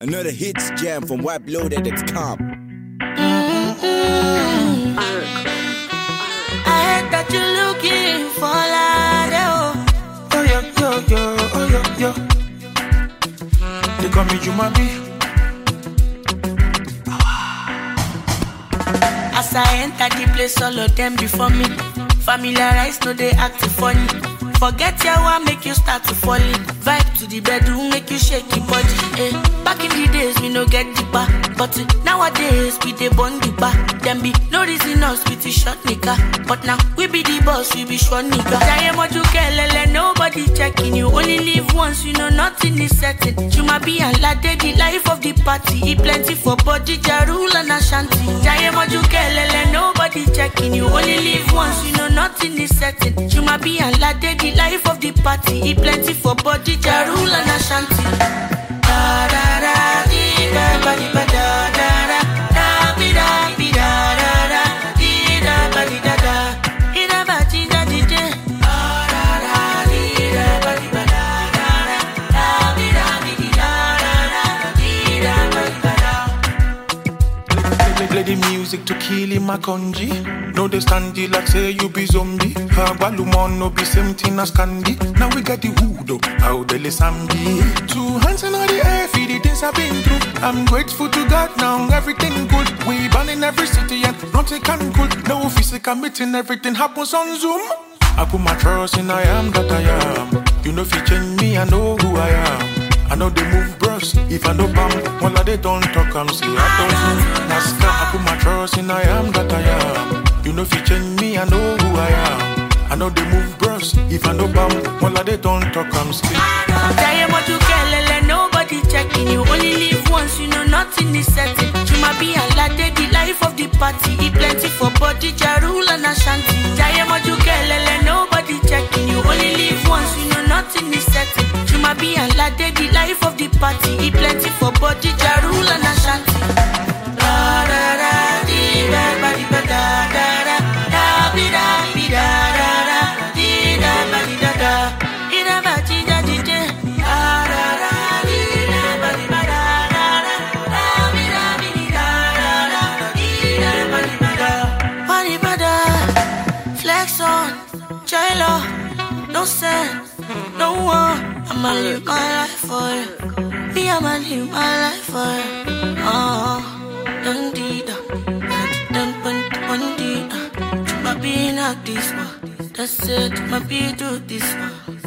Another hits jam from WebLoaded.com. I heard that you're looking for Lado. Oh yo. They call me Jumabi. As I enter the place, all of them before me. Familiarize, no they act funny. Forget your one, make you start to fall in. Vibe to the bedroom, make you shake your body. Eh. Back in the days, we no get deeper. But nowadays, we dey bond deeper. Them be no reason us with the short nigga. But now, we be the boss, we be short nigga. Jaye moju kelele, nobody checking you. Only live once, you know nothing is certain. Jumabi and Lade, the life of the party. Eat plenty for body, Jarul and Ashanti. Jaye moju kelele, nobody checking you. Only live once, you know nothing is certain. Jumabi and Lade, the life of the party. Eat plenty for body, Jarul and Ashanti. Da da da, di da ba di ba da da da, da bi da da da, di da ba di da da, di da ba di da di da, da da di da ba di ba da da da, bi da di da, di da ba di ba da. Play the music to kill him a conji. No they stand you like say you be zombie. Balumon no be same thing as candy. Now we got the hood how the sambi. 2 hands in the air for the things I've been through. I'm grateful to God now everything good. We born in every city and nothing can good. No physical meeting, everything happens on Zoom. I put my trust in I am that I am. You know if you change me, I know who I am. I know they move bros, if I know bam, one of they don't talk, I'm say I don't know. Nascar, I put my trust in I am that I am. You know if you change me, I know who I am. I know they move bros, if I know bam, one of they don't talk, I'm say Jaye moju kelele, nobody checking you. Only live once, you know nothing is certain. Jumabi and Lade, the life of the party. Eat plenty for body, Jarul and Ashanti. Jaye moju kelele, nobody checking you. Only live once, you know nothing is certain. Jumabi and Lade, the life of the party. Eat plenty for body, Jarul and Ashanti. Da da da, di da ba di ba da da da, da bi da da, di da ba di da da, di da ba di da di da, da da di da ba di ba da da da, bi da di da ba di ba da, ba di ba da. Flex on, J-Lo, no sense, no one. I'ma live my life for you. Me, I'ma live my life for you. Dun dee da, dun dee da. My being like this one. That's it. My be do this one.